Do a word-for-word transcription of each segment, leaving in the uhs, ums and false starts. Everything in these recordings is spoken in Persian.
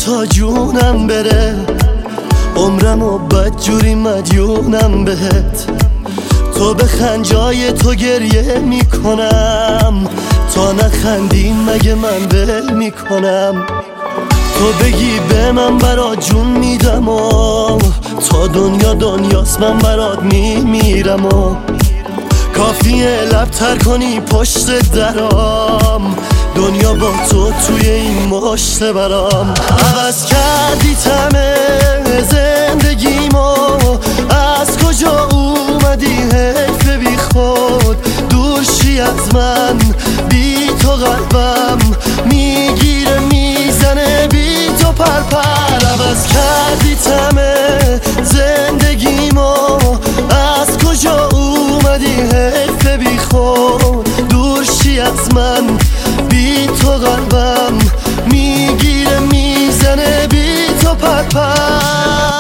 تا جونم بره، عمرم و بدجوری مدیونم بهت. تو بخند جای تو گریه میکنم، تا نخندی مگه من ول میکنم. تو بگی به من برات جون میدم و تا دنیا دنیاست من برات میمیرم و کافیه لب تر کنی پشت درام، دنیا با تو توی این مشت برام. عوض کردی تمه زندگیمو، از کجا اومدی حیف بی خود، دور شی از من بی تو قلبم میگیره میزنه بی تو پرپر. عوض کردی تمه زندگیمو، از کجا اومدی حیف بی خود، دور شی از من بی تو قلبم میگیره میزنه بی تو پرپر.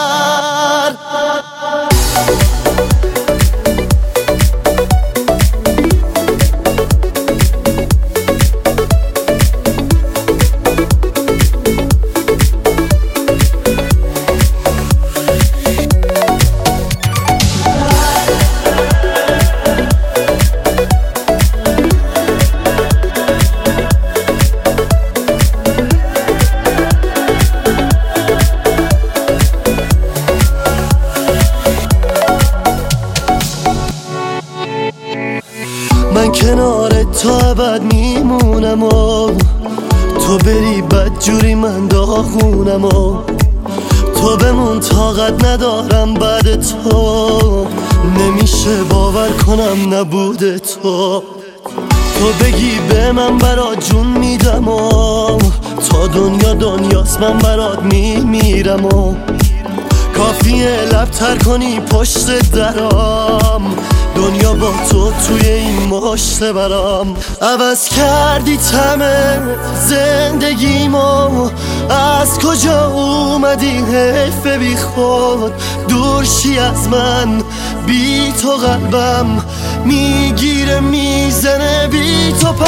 من کنار تو ابد میمونم و تو بری بدجوری من داغونم و تو بمون طاقت ندارم بعد تو، نمیشه باور کنم نبود تو. تو بگی به من برات جون میدم و تا دنیا دنیاست من برات میمیرم و کافیه لب تر کنی پشت درام، دنیا با تو توی این مشت برام. عوض کردی تمه زندگیمو، از کجا اومدی حیف بی خود، دور شی از من بی تو قلبم میگیره میزنه بی تو